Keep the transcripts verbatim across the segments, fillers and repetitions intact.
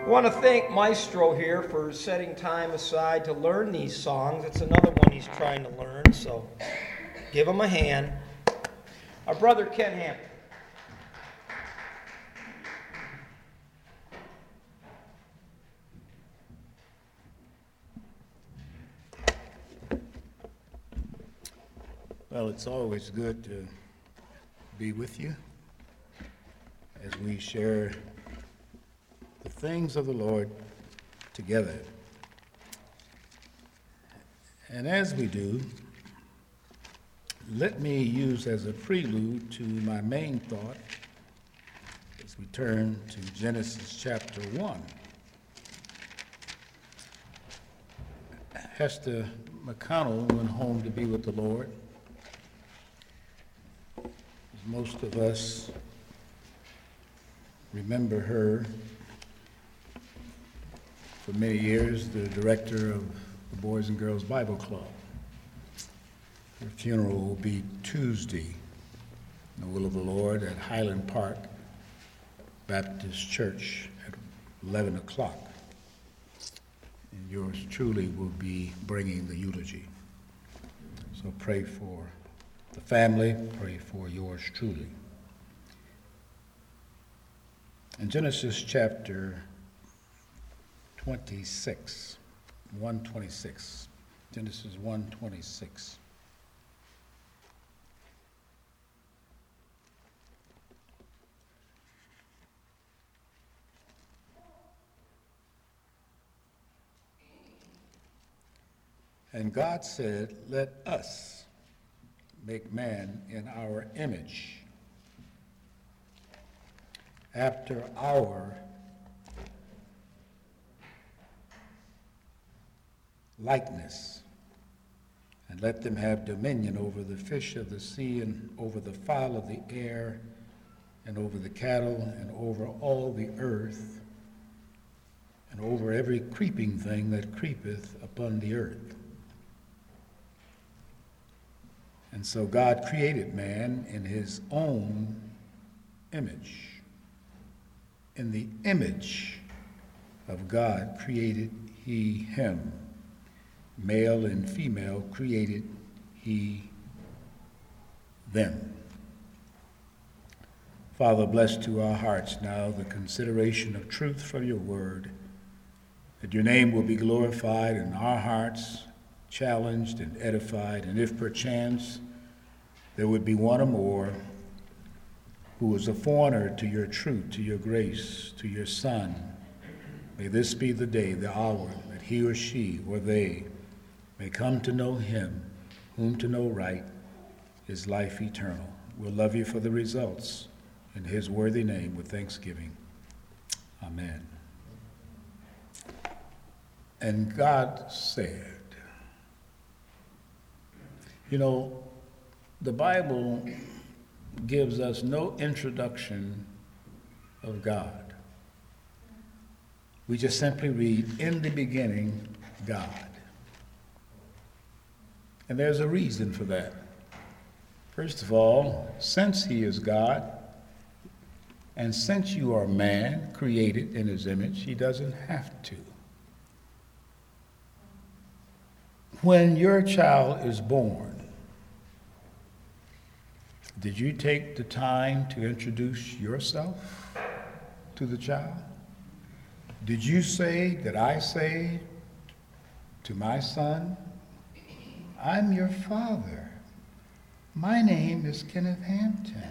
I want to thank Maestro here for setting time aside to learn these songs. It's another one he's trying to learn, so give him a hand. Our brother Ken Hampton. Well, it's always good to be with you as we share the things of the Lord together. And as we do, let me use as a prelude to my main thought as we turn to Genesis chapter one. Hester McConnell went home to be with the Lord. Most of us remember her for many years, the director of the Boys and Girls Bible Club. Her funeral will be Tuesday, in the will of the Lord, at Highland Park Baptist Church at eleven o'clock. And yours truly will be bringing the eulogy. So pray for the family, pray for yours truly. In Genesis chapter twenty-six, one twenty-six, Genesis one twenty-six. And God said, "Let us make man in our image, after our likeness, and let them have dominion over the fish of the sea, and over the fowl of the air, and over the cattle, and over all the earth, and over every creeping thing that creepeth upon the earth." And so God created man in his own image. In the image of God created he him. Male and female created he them. Father, bless to our hearts now the consideration of truth from your word, that your name will be glorified in our hearts, challenged and edified, and if perchance there would be one or more who is a foreigner to your truth, to your grace, to your Son, may this be the day, the hour, that he or she or they may come to know him, whom to know right is life eternal. We'll love you for the results. In his worthy name with thanksgiving. Amen. And God said, you know, the Bible gives us no introduction of God. We just simply read, "In the beginning, God." And there's a reason for that. First of all, since he is God, and since you are man, created in his image, he doesn't have to. When your child is born, did you take the time to introduce yourself to the child? Did you say, did I say to my son, "I'm your father. My name is Kenneth Hampton.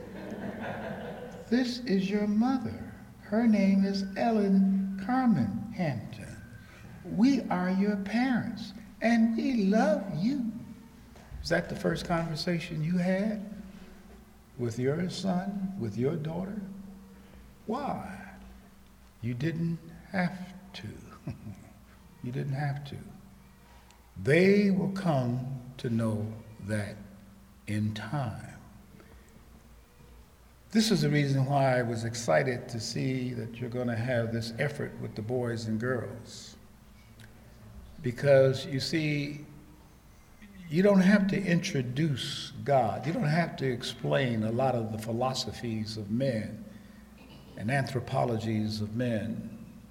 This is your mother. Her name is Ellen Carmen Hampton. We are your parents, and we love you"? Is that the first conversation you had with your son, with your daughter? Why? You didn't have to. You didn't have to. They will come to know that in time. This is the reason why I was excited to see that you're going to have this effort with the boys and girls. Because, you see, you don't have to introduce God. You don't have to explain a lot of the philosophies of men and anthropologies of men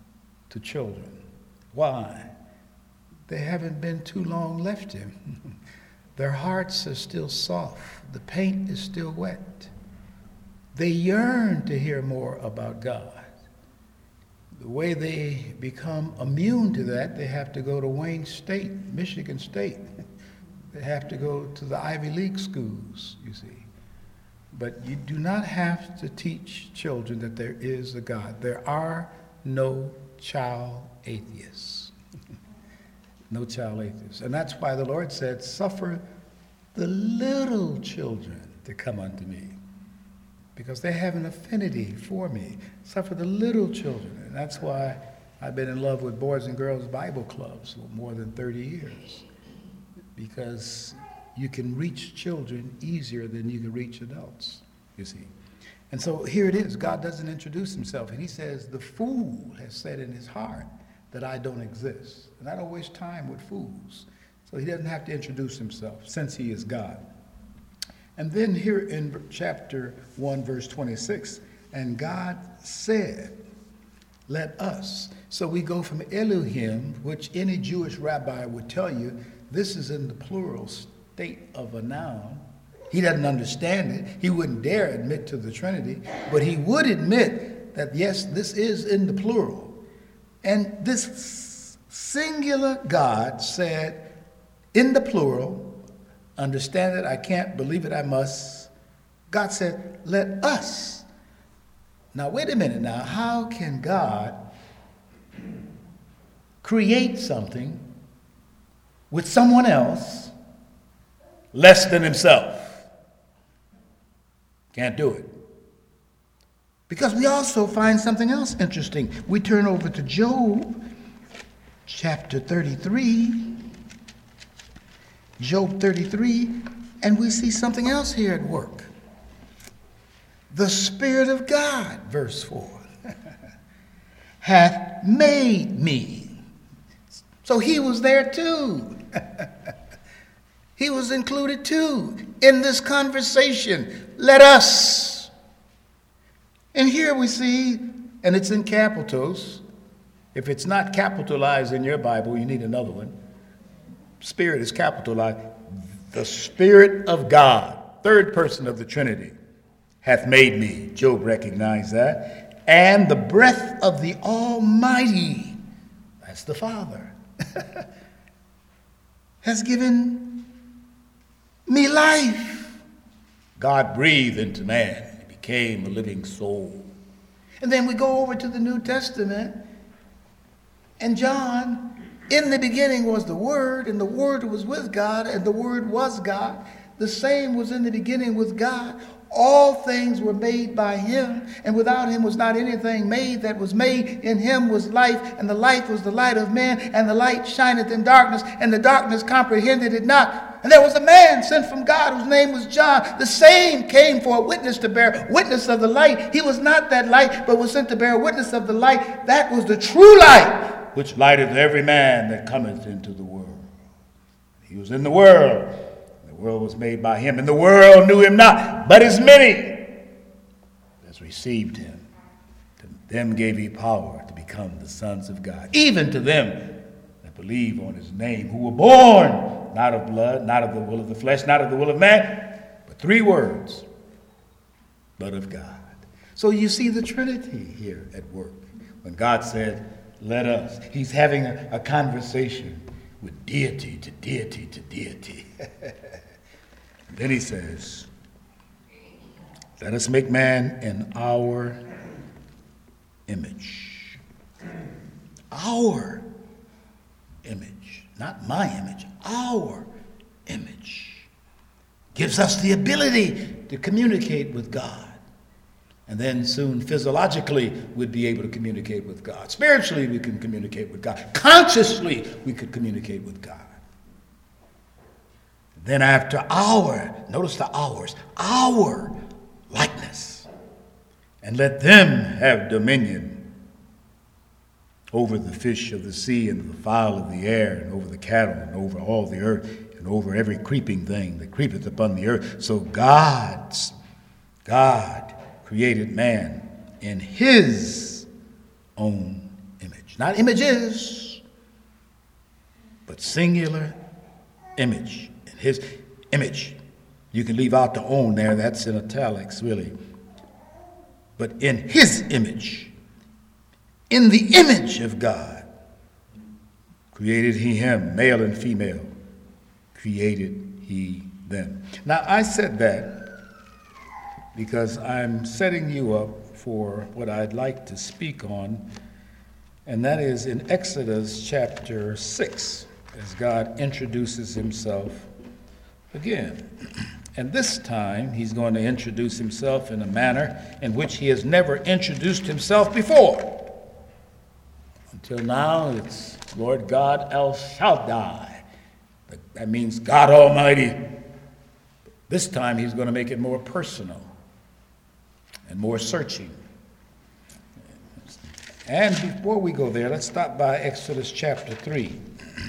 to children. Why? They haven't been too long left him. Their hearts are still soft. The paint is still wet. They yearn to hear more about God. The way they become immune to that, they have to go to Wayne State, Michigan State. They have to go to the Ivy League schools, you see. But you do not have to teach children that there is a God. There are no child atheists. No child atheists. And that's why the Lord said, suffer the little children to come unto me, because they have an affinity for me. Suffer the little children. And that's why I've been in love with Boys and Girls Bible Clubs for more than thirty years, because you can reach children easier than you can reach adults, you see. And so here it is. God doesn't introduce himself, and he says, the fool has said in his heart that I don't exist. And I don't waste time with fools. So he doesn't have to introduce himself, since he is God. And then here in chapter one, verse twenty-six, and God said, let us. So we go from Elohim, which any Jewish rabbi would tell you, this is in the plural state of a noun. He doesn't understand it. He wouldn't dare admit to the Trinity, but he would admit that, yes, this is in the plural. And this singular God said, in the plural, understand it, I can't, believe it, I must. God said, let us. Now, wait a minute now. How can God create something with someone else less than himself? Can't do it. Because we also find something else interesting. We turn over to Job, chapter thirty-three. Job thirty-three, and we see something else here at work. The Spirit of God, verse four, hath made me. So he was there too. He was included too in this conversation. Let us. And here we see, and it's in capitals. If it's not capitalized in your Bible, you need another one. Spirit is capitalized. The Spirit of God, third person of the Trinity, hath made me. Job recognized that. And the breath of the Almighty, that's the Father, has given me life. God breathed into man. He became a living soul. And then we go over to the New Testament, and John, in the beginning was the Word, and the Word was with God, and the Word was God. The same was in the beginning with God. All things were made by him, and without him was not anything made that was made. In him was life, and the life was the light of men, and the light shineth in darkness, and the darkness comprehended it not. And there was a man sent from God whose name was John. The same came for a witness to bear witness of the light. He was not that light, but was sent to bear witness of the light. That was the true light, which lighteth every man that cometh into the world. He was in the world. The world was made by him, and the world knew him not. But as many as received him, to them gave he power to become the sons of God, even to them that believe on his name, who were born not of blood, not of the will of the flesh, not of the will of man, but three words, but of God. So you see the Trinity here at work. When God said, let us, he's having a, a conversation with deity to deity to deity. Then he says, let us make man in our image. Our image, not my image, our image. Gives us the ability to communicate with God. And then soon, physiologically, we'd be able to communicate with God. Spiritually, we can communicate with God. Consciously, we could communicate with God. Then after our, notice the hours, our likeness. And let them have dominion over the fish of the sea and the fowl of the air and over the cattle and over all the earth and over every creeping thing that creepeth upon the earth. So God's, God created man in his own image. Not images, but singular image. In his image. You can leave out the own there, that's in italics, really. But in his image, in the image of God, created he him, male and female, created he them. Now, I said that because I'm setting you up for what I'd like to speak on, and that is in Exodus chapter six, as God introduces himself again. And this time, he's going to introduce himself in a manner in which he has never introduced himself before. Until now, it's Lord God El Shaddai. That means God Almighty. This time, he's going to make it more personal and more searching. And before we go there, let's stop by Exodus chapter three.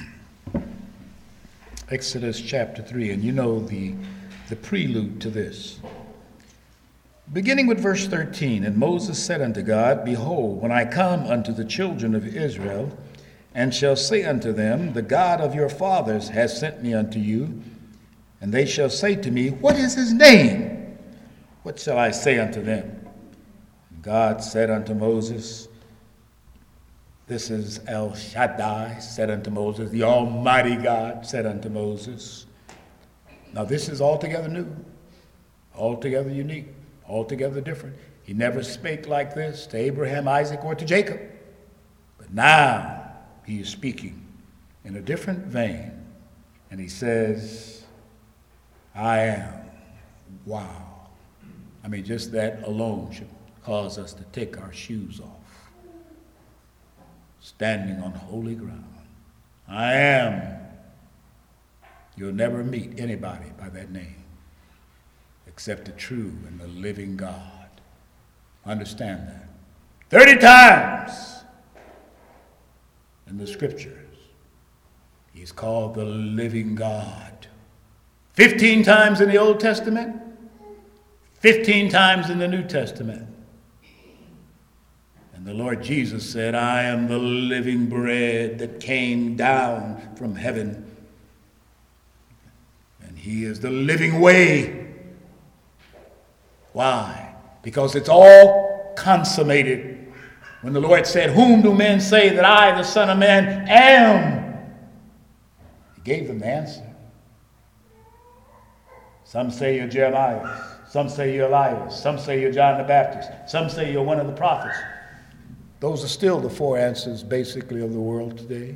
Exodus chapter three, and you know the, the prelude to this. Beginning with verse thirteen, and Moses said unto God, Behold, when I come unto the children of Israel, and shall say unto them, The God of your fathers has sent me unto you, and they shall say to me, What is his name? What shall I say unto them? And God said unto Moses, This is El Shaddai, said unto Moses, the Almighty God said unto Moses. Now this is altogether new, altogether unique, altogether different. He never spake like this to Abraham, Isaac, or to Jacob. But now he is speaking in a different vein. And he says, I am. Wow. I mean, just that alone should cause us to take our shoes off. Standing on holy ground. I am. You'll never meet anybody by that name except the true and the living God. Understand that. Thirty times in the scriptures, he's called the living God. Fifteen times in the Old Testament, fifteen times in the New Testament. And the Lord Jesus said, I am the living bread that came down from heaven. And he is the living way. Why? Because it's all consummated. When the Lord said, Whom do men say that I, the Son of Man, am? He gave them the answer. Some say you're Jeremiah. Some say you're Elias. Some say you're John the Baptist. Some say you're one of the prophets. Those are still the four answers, basically, of the world today.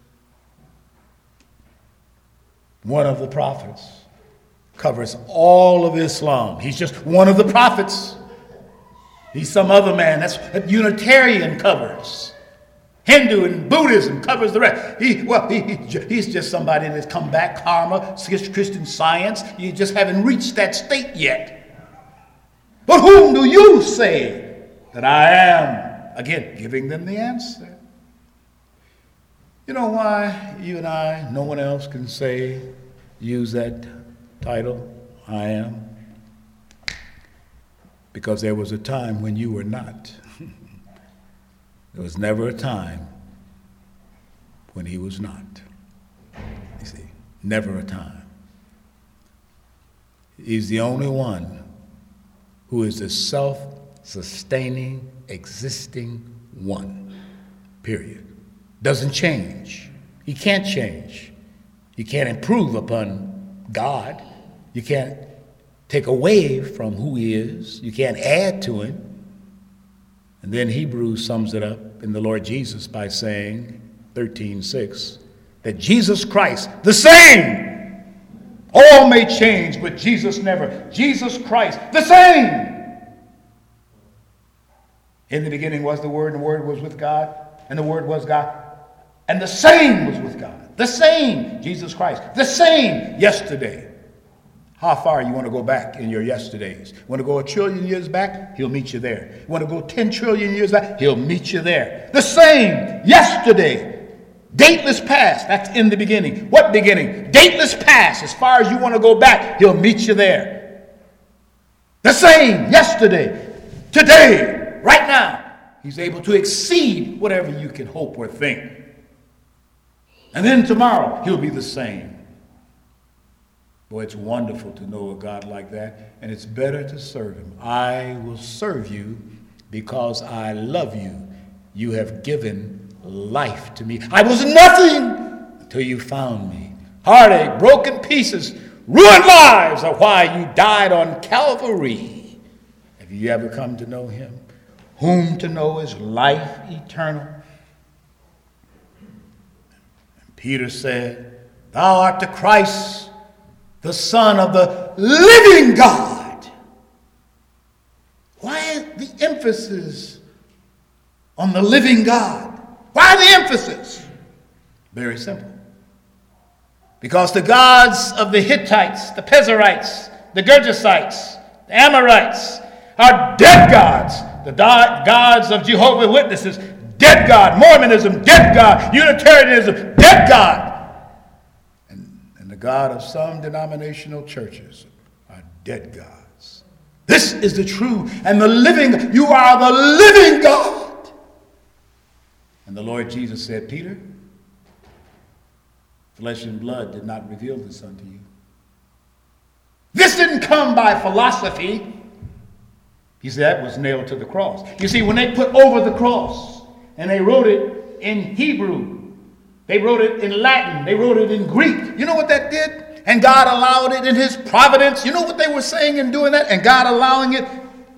One of the prophets covers all of Islam. He's just one of the prophets. He's some other man. That's what Unitarian covers. Hindu and Buddhism covers the rest. He, well, he, he, he's just somebody that's come back, karma, Christian Science. You just haven't reached that state yet. But whom do you say that I am? Again, giving them the answer. You know why you and I, no one else can say, use that title, I am? Because there was a time when you were not. There was never a time when he was not. You see, never a time. He's the only one who is the self-sustaining, existing one, period. Doesn't change. He can't change. You can't improve upon God. You can't take away from who he is. You can't add to him. And then Hebrews sums it up in the Lord Jesus by saying, thirteen six, that Jesus Christ, the same, all may change, but Jesus never. Jesus Christ, the same. In the beginning was the Word, and the Word was with God, and the Word was God, and the same was with God. The same, Jesus Christ, the same yesterday. How far you want to go back in your yesterdays? Want to go a trillion years back? He'll meet you there. You want to go ten trillion years back? He'll meet you there. The same yesterday. Dateless past, that's in the beginning. What beginning? Dateless past. As far as you want to go back, he'll meet you there. The same yesterday, today, right now. He's able to exceed whatever you can hope or think. And then tomorrow, he'll be the same. Boy, it's wonderful to know a God like that, and it's better to serve him. I will serve you because I love you. You have given life to me. I was nothing until you found me. Heartache, broken pieces, ruined lives are why you died on Calvary. Have you ever come to know him? Whom to know is life eternal. And Peter said, thou art the Christ, the Son of the living God. Why the emphasis on the living God? Why the emphasis? Very simple. Because the gods of the Hittites, the Pezerites, the Gergesites, the Amorites are dead gods. The gods of Jehovah's Witnesses, dead God. Mormonism, dead God. Unitarianism, dead God. And, and the God of some denominational churches are dead gods. This is the true and the living. You are the living God. And the Lord Jesus said, Peter, flesh and blood did not reveal this unto you. This didn't come by philosophy. He said that was nailed to the cross. You see, when they put over the cross and they wrote it in Hebrew, they wrote it in Latin, they wrote it in Greek. You know what that did? And God allowed it in his providence. You know what they were saying in doing that? And God allowing it?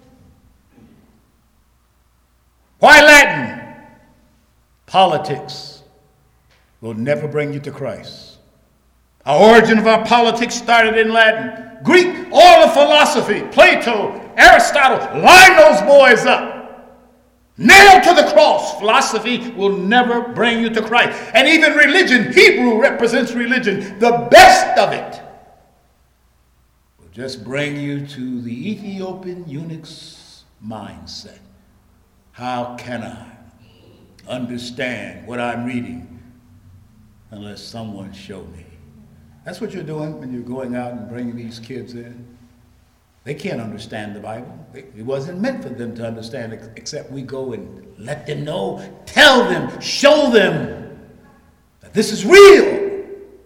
Why Latin? Politics will never bring you to Christ. Our origin of our politics started in Latin. Greek, all of philosophy, Plato, Aristotle, line those boys up. Nailed to the cross. Philosophy will never bring you to Christ. And even religion, Hebrew represents religion. The best of it will just bring you to the Ethiopian eunuch's mindset. How can I understand what I'm reading unless someone show me? That's what you're doing when you're going out and bringing these kids in. They can't understand the Bible. It wasn't meant for them to understand it, except we go and let them know, tell them, show them that this is real.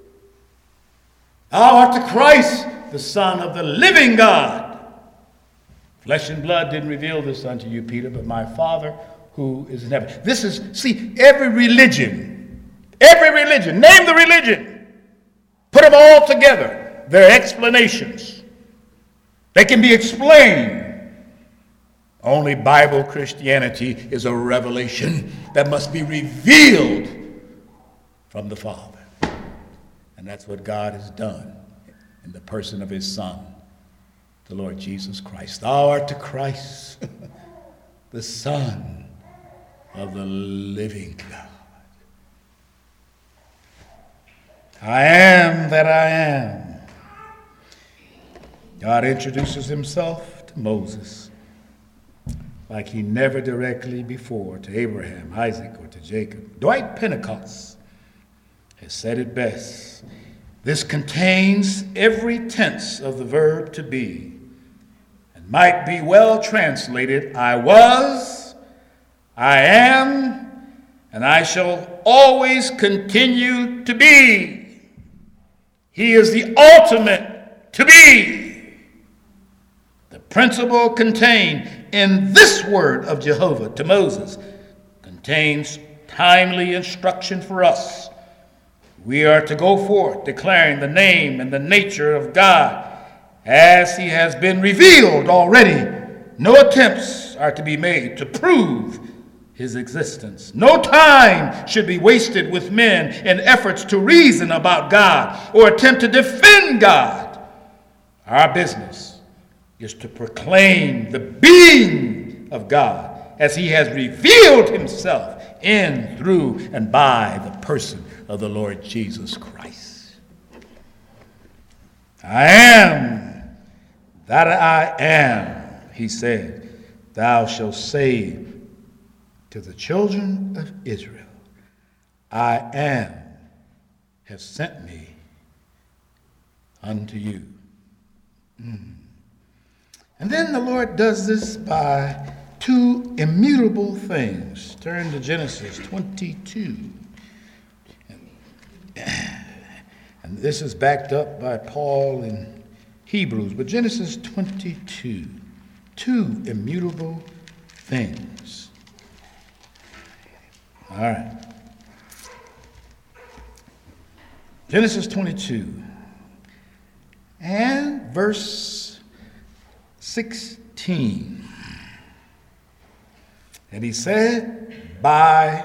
Thou art the Christ, the Son of the living God. Flesh and blood didn't reveal this unto you, Peter, but my Father who is in heaven. This is, see, every religion, every religion, name the religion, put them all together, their explanations. They can be explained. Only Bible Christianity is a revelation that must be revealed from the Father. And that's what God has done in the person of his Son, the Lord Jesus Christ. Thou art the Christ, the Son of the living God. I am that I am. God introduces himself to Moses like he never directly before to Abraham, Isaac, or to Jacob. Dwight Pentecost has said it best. This contains every tense of the verb to be and might be well translated, I was, I am, and I shall always continue to be. He is the ultimate to be. The principle contained in this word of Jehovah to Moses contains timely instruction for us. We are to go forth declaring the name and the nature of God as he has been revealed already. No attempts are to be made to prove his existence. No time should be wasted with men in efforts to reason about God or attempt to defend God. Our business is to proclaim the being of God as he has revealed himself in, through, and by the person of the Lord Jesus Christ. I am that I am, he said. Thou shalt say to the children of Israel, I am, have sent me unto you. Mm. And then the Lord does this by Two immutable things. Turn to Genesis twenty-two. And this is backed up by Paul in Hebrews. But Genesis twenty-two. Two immutable things. All right. Genesis twenty-two. And verse sixteen. And he said, by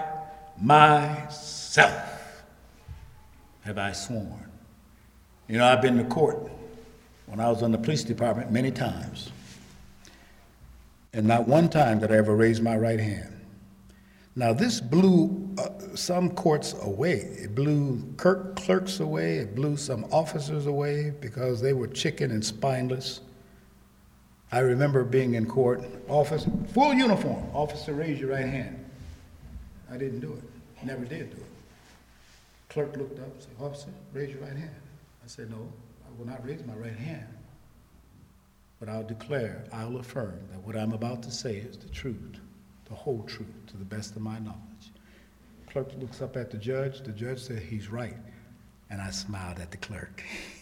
myself have I sworn. You know, I've been to court when I was on the police department many times. And not one time did I ever raise my right hand. Now, this blew uh, some courts away. It blew clerk, clerks away. It blew some officers away because they were chicken and spineless. I remember being in court, officer, full uniform, officer, raise your right hand. I didn't do it, never did do it. Clerk looked up and said, officer, raise your right hand. I said, no, I will not raise my right hand. But I'll declare, I'll affirm that what I'm about to say is the truth, the whole truth, to the best of my knowledge. Clerk looks up at the judge. The judge said, he's right. And I smiled at the clerk.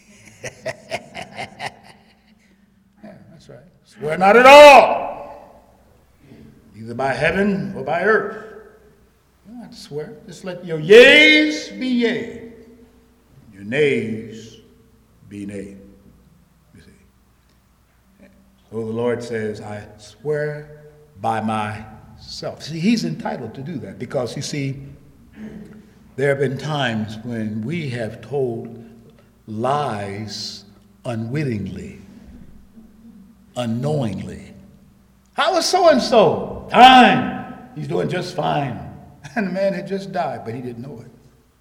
Yeah, that's right. Swear not at all, either by heaven or by earth. You don't have to swear. Just let your yeas be yea, your nays be nay. You see. So the Lord says, I swear by myself. See, he's entitled to do that because, you see, there have been times when we have told lies unwittingly, unknowingly. How is so-and-so? Fine. He's doing just fine. And the man had just died, but he didn't know it.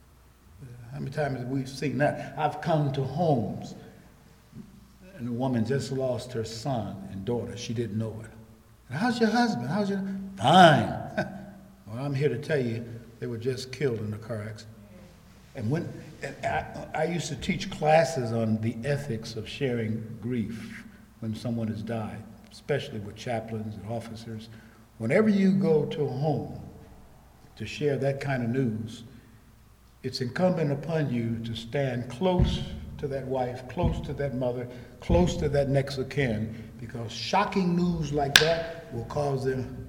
How many times have we seen that? I've come to homes, and a woman just lost her son and daughter. She didn't know it. How's your husband? How's your... Fine. Well, I'm here to tell you, they were just killed in a car accident. And when and I, I used to teach classes on the ethics of sharing grief when someone has died, especially with chaplains and officers. Whenever you go to a home to share that kind of news, it's incumbent upon you to stand close to that wife, close to that mother, close to that next of kin, because shocking news like that will cause them,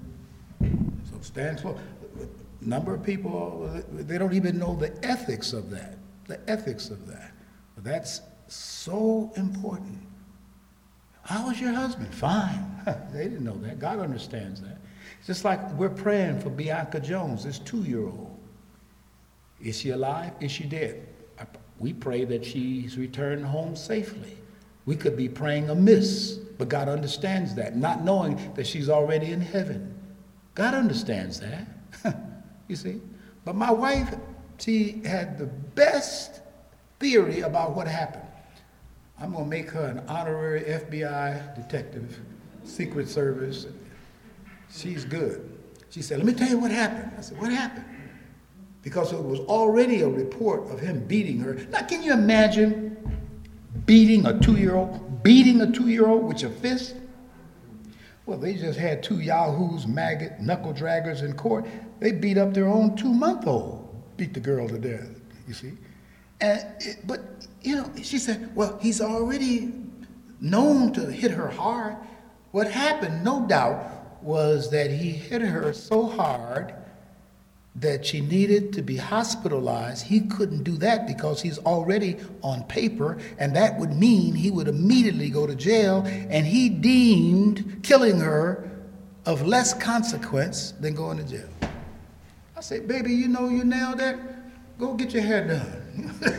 so stand close. A number of people, they don't even know the ethics of that, the ethics of that. But that's so important. How was your husband? Fine. They didn't know that. God understands that. It's just like we're praying for Bianca Jones, this two-year-old. Is she alive? Is she dead? We pray that she's returned home safely. We could be praying amiss, but God understands that, not knowing that she's already in heaven. God understands that, you see. But my wife, she had the best theory about what happened. I'm going to make her an honorary F B I detective, Secret Service. She's good. She said, let me tell you what happened. I said, what happened? Because it was already a report of him beating her. Now, can you imagine beating a two-year-old, beating a two-year-old with your fist? Well, they just had two yahoos, maggot, knuckle draggers in court. They beat up their own two-month-old, beat the girl to death, you see. And it, but, you know, she said, well, he's already known to hit her hard. What happened, no doubt, was that he hit her so hard that she needed to be hospitalized. He couldn't do that because he's already on paper, and that would mean he would immediately go to jail, and he deemed killing her of less consequence than going to jail. I said, baby, you know you nailed that? Go get your hair done. uh,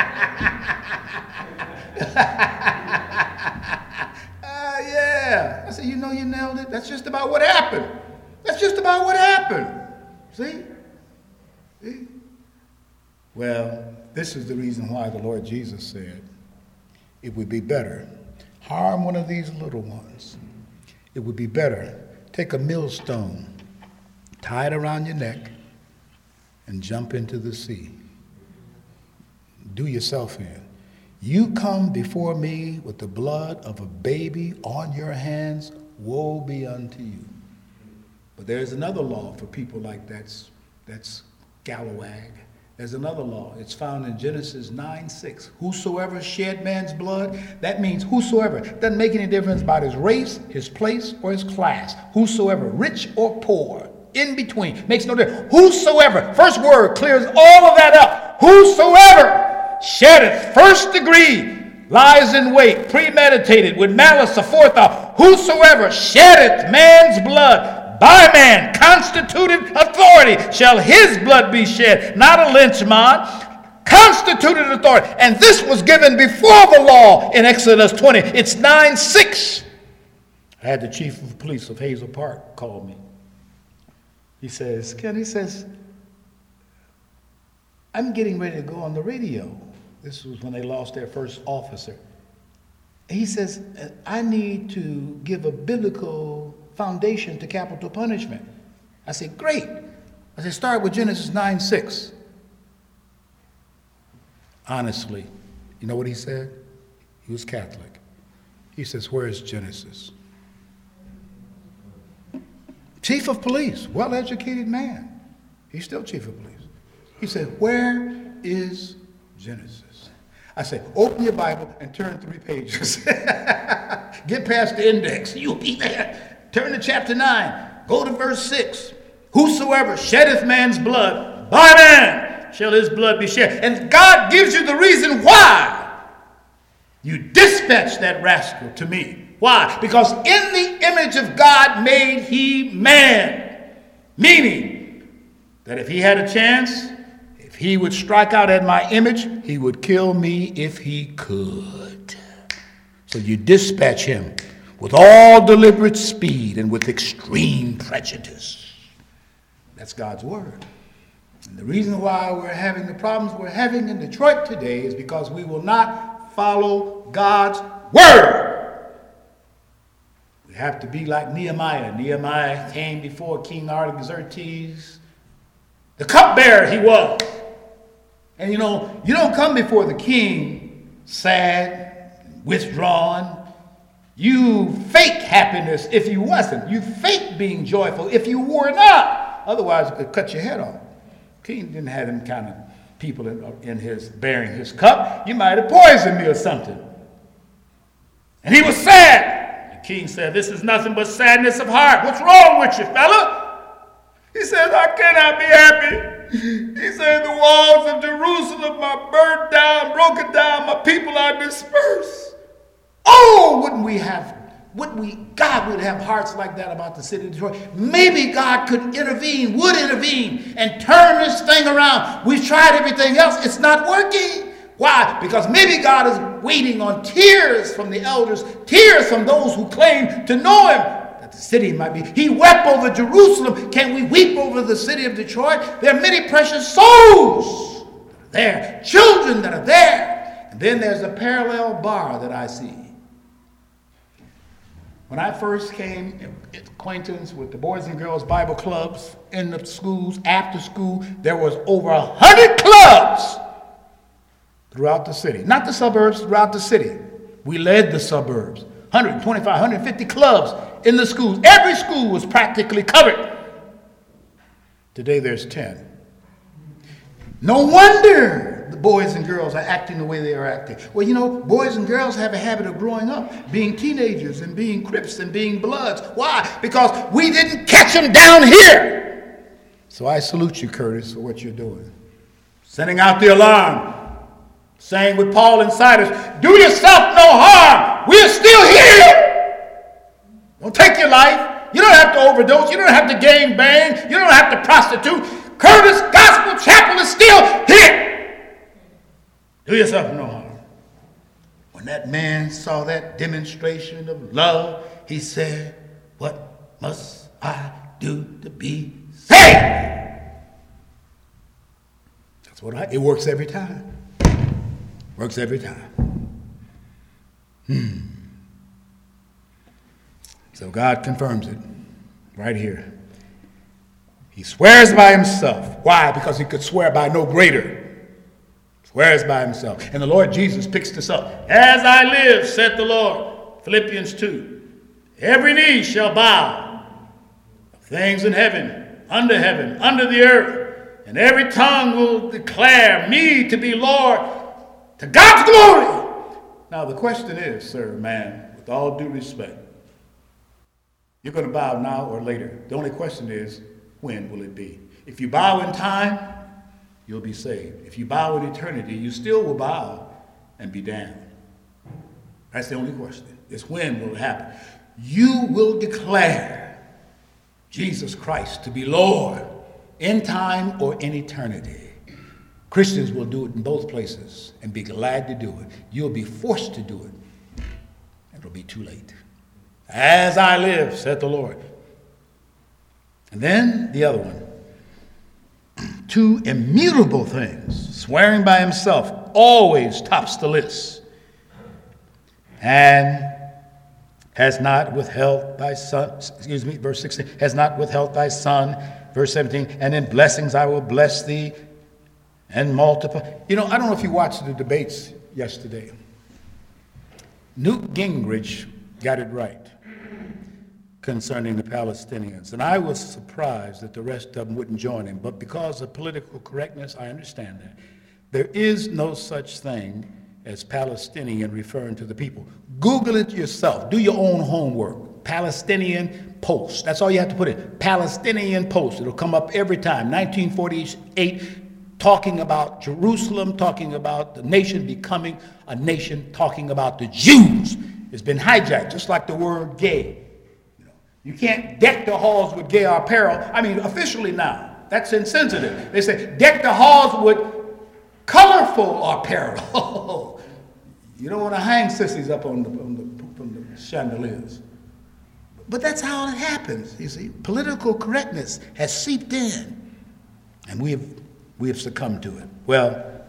yeah. I said, you know you nailed it? That's just about what happened. That's just about what happened. See? See? Well, this is the reason why the Lord Jesus said it would be better. Harm one of these little ones. It would be better. Take a millstone, tie it around your neck, and jump into the sea. Do yourself in. You come before me with the blood of a baby on your hands, woe be unto you. But there's another law for people like that's, that's Galawag. There's another law. It's found in Genesis nine six. Whosoever shed man's blood, that means whosoever. Doesn't make any difference about his race, his place, or his class. Whosoever, rich or poor, in between, makes no difference. Whosoever, first word clears all of that up. Whosoever sheddeth, first degree, lies in wait, premeditated, with malice aforethought. Whosoever sheddeth man's blood, by man, constituted authority, shall his blood be shed. Not a lynch mob, constituted authority. And this was given before the law in Exodus twenty. It's nine six. I had the chief of police of Hazel Park call me. He says, Ken, he says, I'm getting ready to go on the radio. This was when they lost their first officer. He says, I need to give a biblical foundation to capital punishment. I said, great. I said, start with Genesis nine six. Honestly, you know what he said? He was Catholic. He says, where's Genesis? Chief of police, well-educated man. He's still chief of police. He said, where is Genesis? I said, open your Bible and turn three pages. Get past the index. You'll be there. Turn to chapter nine. Go to verse six. Whosoever sheddeth man's blood, by man shall his blood be shed. And God gives you the reason why you dispatch that rascal to me. Why? Because in the image of God made he man. Meaning that if he had a chance, if he would strike out at my image, he would kill me if he could. So you dispatch him with all deliberate speed and with extreme prejudice. That's God's word. And the reason why we're having the problems we're having in Detroit today is because we will not follow God's word. We have to be like Nehemiah. Nehemiah came before King Artaxerxes. The cupbearer he was. And you know, you don't come before the king sad, withdrawn. You fake happiness if you wasn't. You fake being joyful if you were not. Otherwise, it could cut your head off. King didn't have them kind of people in, in his bearing his cup. You might have poisoned me or something. And he was sad. The king said, this is nothing but sadness of heart. What's wrong with you, fella? He says, I cannot be happy. He said, the walls of Jerusalem are burned down, broken down. My people are dispersed. Oh, wouldn't we have, wouldn't we, God would have hearts like that about the city of Detroit. Maybe God could intervene, would intervene, and turn this thing around. We've tried everything else. It's not working. Why? Because maybe God is waiting on tears from the elders, tears from those who claim to know him, that the city might be. He wept over Jerusalem. Can we weep over the city of Detroit? There are many precious souls there, children that are there. And then there's a parallel bar that I see. When I first came in acquaintance with the Boys and Girls Bible clubs in the schools, after school, there was over a hundred clubs throughout the city. Not the suburbs, throughout the city. We led the suburbs. one hundred twenty-five, one hundred fifty clubs in the schools. Every school was practically covered. Today there's ten. No wonder the boys and girls are acting the way they are acting. Well, you know, boys and girls have a habit of growing up, being teenagers and being Crips and being Bloods. Why? Because we didn't catch them down here. So I salute you, Curtis, for what you're doing. Sending out the alarm. Saying with Paul and Silas, do yourself no harm. We're still here. Don't take your life. You don't have to overdose. You don't have to gang bang. You don't have to prostitute. Curtis Gospel Chapel is still here. Do yourself no harm. When that man saw that demonstration of love, he said, what must I do to be saved? That's what I, it works every time. Works every time. Hmm. So God confirms it right here. He swears by himself. Why? Because he could swear by no greater. Swears by himself. And the Lord Jesus picks this up. As I live, saith the Lord. Philippians two. Every knee shall bow. Of things in heaven, under heaven, under the earth, and every tongue will declare me to be Lord, to God's glory. Now the question is, sir, man, with all due respect, you're going to bow now or later. The only question is, when will it be? If you bow in time, you'll be saved. If you bow in eternity, you still will bow and be damned. That's the only question. It's when will it happen? You will declare Jesus Christ to be Lord in time or in eternity. Christians will do it in both places and be glad to do it. You'll be forced to do it. It'll be too late. As I live, said the Lord. And then the other one. Two immutable things, swearing by himself, always tops the list. And has not withheld thy son, excuse me, verse sixteen, has not withheld thy son, verse seventeen, and in blessings I will bless thee and multiply. You know, I don't know if you watched the debates yesterday. Newt Gingrich got it right concerning the Palestinians. And I was surprised that the rest of them wouldn't join him. But because of political correctness, I understand that. There is no such thing as Palestinian referring to the people. Google it yourself. Do your own homework. Palestinian Post. That's all you have to put in. Palestinian Post. It'll come up every time. nineteen forty-eight, talking about Jerusalem, talking about the nation becoming a nation, talking about the Jews. It's been hijacked, just like the word gay. You can't deck the halls with gay apparel. I mean, officially now. That's insensitive. They say, deck the halls with colorful apparel. You don't want to hang sissies up on the, on the, from the chandeliers. But that's how it happens, you see. Political correctness has seeped in, and we have, we have succumbed to it. Well,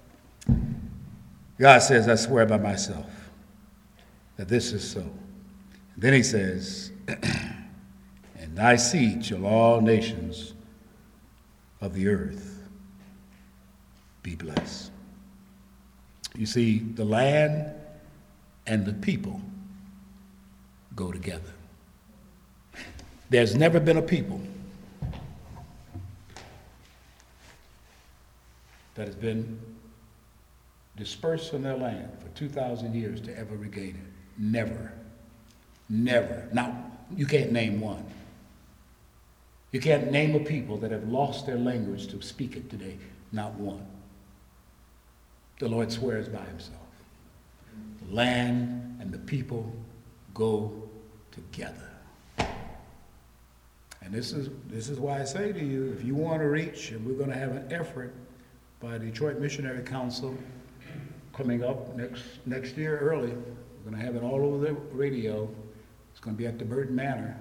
God says, I swear by myself that this is so. Then he says, and thy seed shall all nations of the earth be blessed. You see, the land and the people go together. There's never been a people that has been dispersed from their land for two thousand years to ever regain it. Never. Never. Now, you can't name one. You can't name a people that have lost their language to speak it today. Not one. The Lord swears by himself. The land and the people go together. And this is this is why I say to you, if you want to reach, and we're going to have an effort by the Detroit Missionary Council coming up next next year early. We're going to have it all over the radio. It's going to be at the Burton Manor.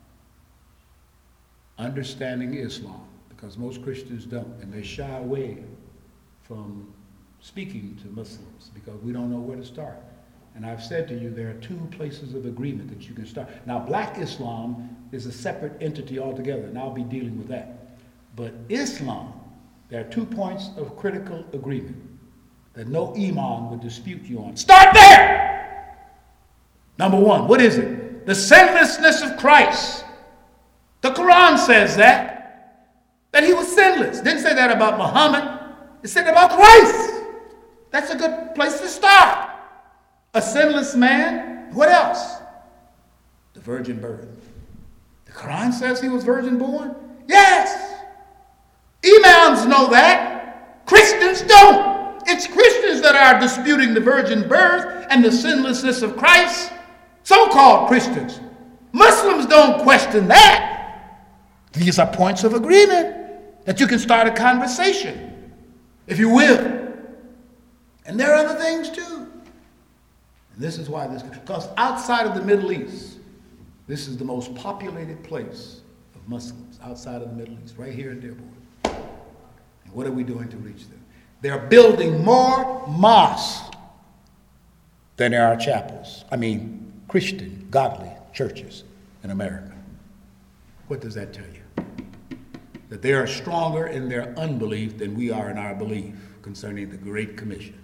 Understanding Islam, because most Christians don't, and they shy away from speaking to Muslims because we don't know where to start. And I've said to you, there are two places of agreement that you can start. Now, Black Islam is a separate entity altogether, and I'll be dealing with that. But Islam, there are two points of critical agreement that no imam would dispute you on. Start there! Number one, what is it? The sinlessness of Christ. The Quran says that, that he was sinless. Didn't say that about Muhammad. It said about Christ. That's a good place to start. A sinless man. What else? The virgin birth. The Quran says he was virgin born. Yes. Imams know that. Christians don't. It's Christians that are disputing the virgin birth and the sinlessness of Christ. So-called Christians. Muslims don't question that. These are points of agreement that you can start a conversation, if you will. And there are other things too. And this is why this, because outside of the Middle East, this is the most populated place of Muslims, outside of the Middle East, right here in Dearborn. And what are we doing to reach them? They're building more mosques than there are chapels. I mean, Christian, godly churches in America. What does that tell you? That they are stronger in their unbelief than we are in our belief concerning the Great Commission.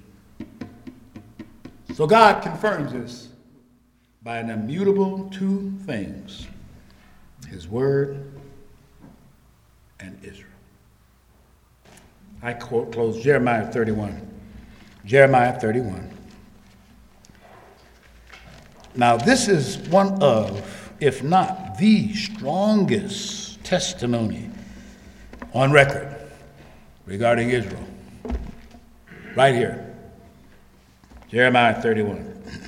So God confirms this by an immutable two things, his word and Israel. I quote, close Jeremiah thirty-one. Jeremiah thirty-one. Now, this is one of, if not the strongest testimony on record regarding Israel. Right here. Jeremiah thirty-one.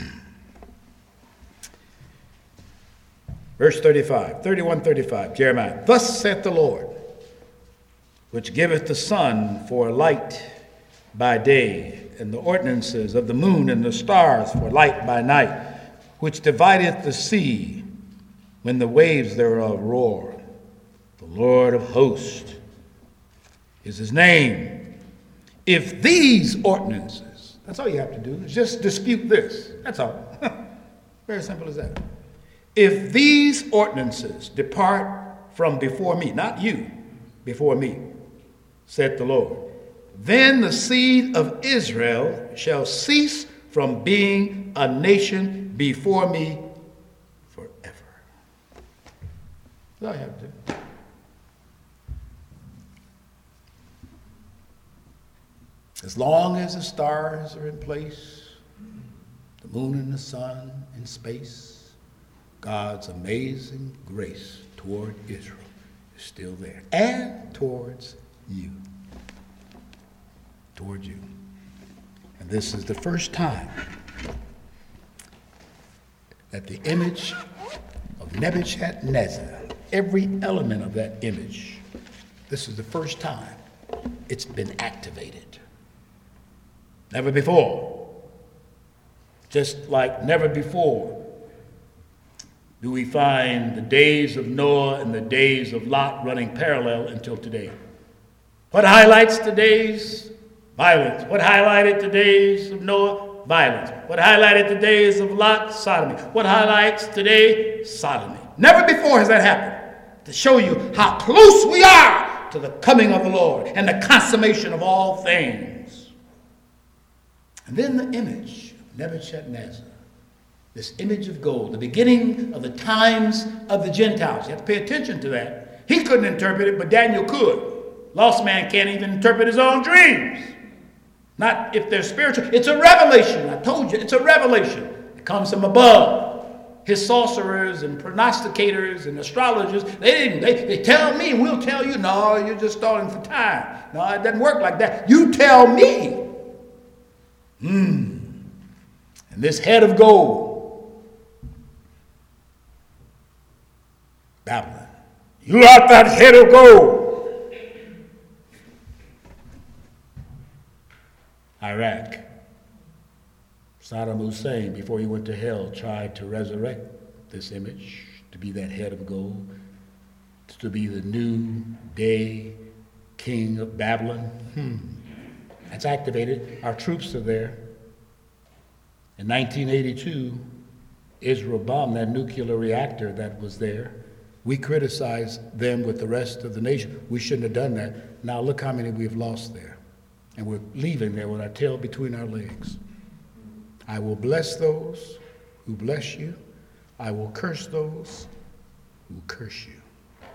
Verse thirty-five. thirty-one, thirty-five. Jeremiah. Thus saith the Lord, which giveth the sun for a light by day, and the ordinances of the moon and the stars for light by night, which divideth the sea when the waves thereof roar. The Lord of hosts is his name. If these ordinances, that's all you have to do, is just dispute this. That's all. Very simple as that. If these ordinances depart from before me, not you, before me, saith the Lord, then the seed of Israel shall cease from being a nation before me forever. That's all you have to do. As long as the stars are in place, the moon and the sun in space, God's amazing grace toward Israel is still there. And towards you. Towards you. And this is the first time that the image of Nebuchadnezzar, every element of that image, this is the first time it's been activated. Never before. Just like never before do we find the days of Noah and the days of Lot running parallel until today. What highlights today's violence? What highlighted the days of Noah? Violence. What highlighted the days of Lot? Sodomy. What highlights today? Sodomy. Never before has that happened. To show you how close we are to the coming of the Lord and the consummation of all things. And then the image of Nebuchadnezzar, this image of gold, the beginning of the times of the Gentiles. You have to pay attention to that. He couldn't interpret it, but Daniel could. Lost man can't even interpret his own dreams. Not if they're spiritual. It's a revelation. I told you, it's a revelation. It comes from above. His sorcerers and prognosticators and astrologers, they didn't. They, they tell me, and we'll tell you, no, you're just stalling for time. No, it doesn't work like that. You tell me. Hmm. And this head of gold, Babylon. You are that head of gold. Iraq. Saddam Hussein, before he went to hell, tried to resurrect this image to be that head of gold, to be the new day king of Babylon. Hmm. That's activated. Our troops are there. In nineteen eighty-two, Israel bombed that nuclear reactor that was there. We criticized them with the rest of the nation. We shouldn't have done that. Now look how many we've lost there. And we're leaving there with our tail between our legs. I will bless those who bless you. I will curse those who curse you.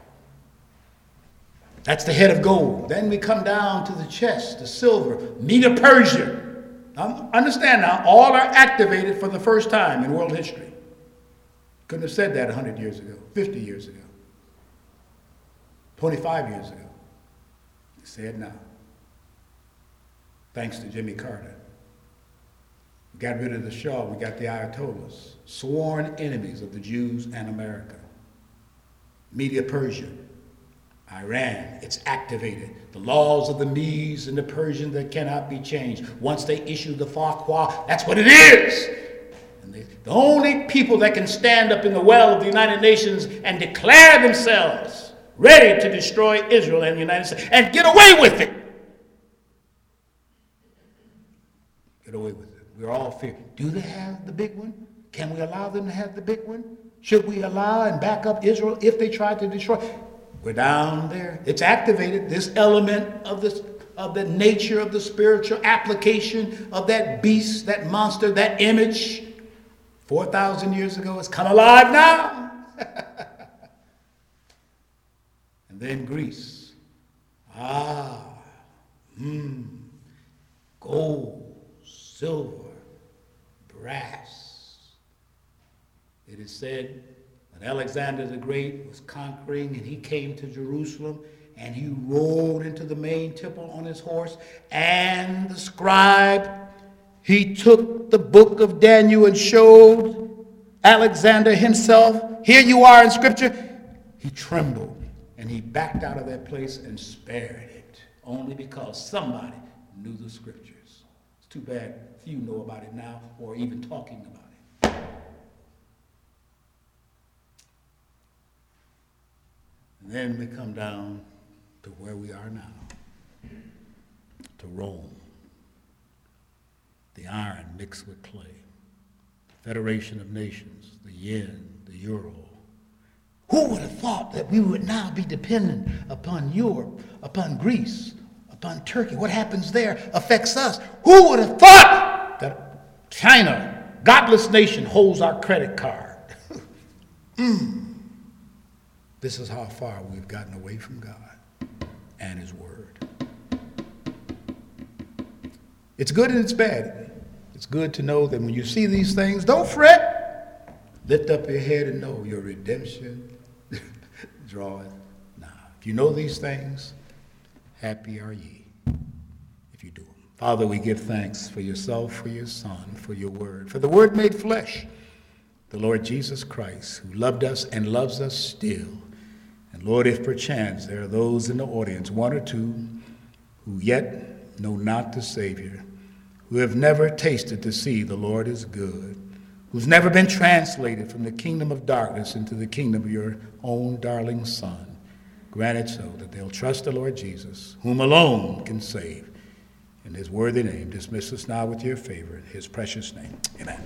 That's the head of gold. Then we come down to the chest, the silver, Medo-Persia. Now, understand now, all are activated for the first time in world history. Couldn't have said that one hundred years ago, fifty years ago, twenty-five years ago. You say it now. Thanks to Jimmy Carter. We got rid of the Shah, we got the Ayatollahs, sworn enemies of the Jews and America. Medo-Persia, Iran, it's activated. The laws of the Medes and the Persians that cannot be changed. Once they issue the fatwa, that's what it is. And they, the only people that can stand up in the well of the United Nations and declare themselves ready to destroy Israel and the United States and get away with it. Get away with it. We're all fear. Do they have the big one? Can we allow them to have the big one? Should we allow and back up Israel if they try to destroy? We're down there. It's activated. This element of this of the nature of the spiritual application of that beast, that monster, that image, four thousand years ago has come alive now. And then Greece. said when Alexander the Great was conquering and he came to Jerusalem and he rode into the main temple on his horse, and the scribe, he took the book of Daniel and showed Alexander himself, here you are in Scripture. He trembled and he backed out of that place and spared it, only because somebody knew the Scriptures. It's too bad few know about it now or even talking about it. And then we come down to where we are now, to Rome, the iron mixed with clay, Federation of Nations, the yen, the euro. Who would have thought that we would now be dependent upon Europe, upon Greece, upon Turkey? What happens there affects us. Who would have thought that China, godless nation, holds our credit card? mm. This is how far we've gotten away from God and His Word. It's good and it's bad. It's good to know that when you see these things, don't fret. Lift up your head and know your redemption draweth nigh. If you know these things, happy are ye if you do them. Father, we give thanks for yourself, for your Son, for your Word, for the Word made flesh, the Lord Jesus Christ, who loved us and loves us still. And Lord, if perchance there are those in the audience, one or two, who yet know not the Savior, who have never tasted to see the Lord is good, who's never been translated from the kingdom of darkness into the kingdom of your own darling Son, grant it so that they'll trust the Lord Jesus, whom alone can save. In his worthy name, dismiss us now with your favor, in his precious name. Amen.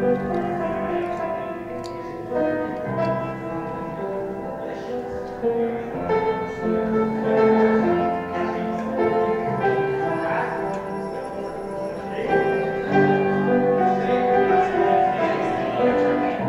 Thank you.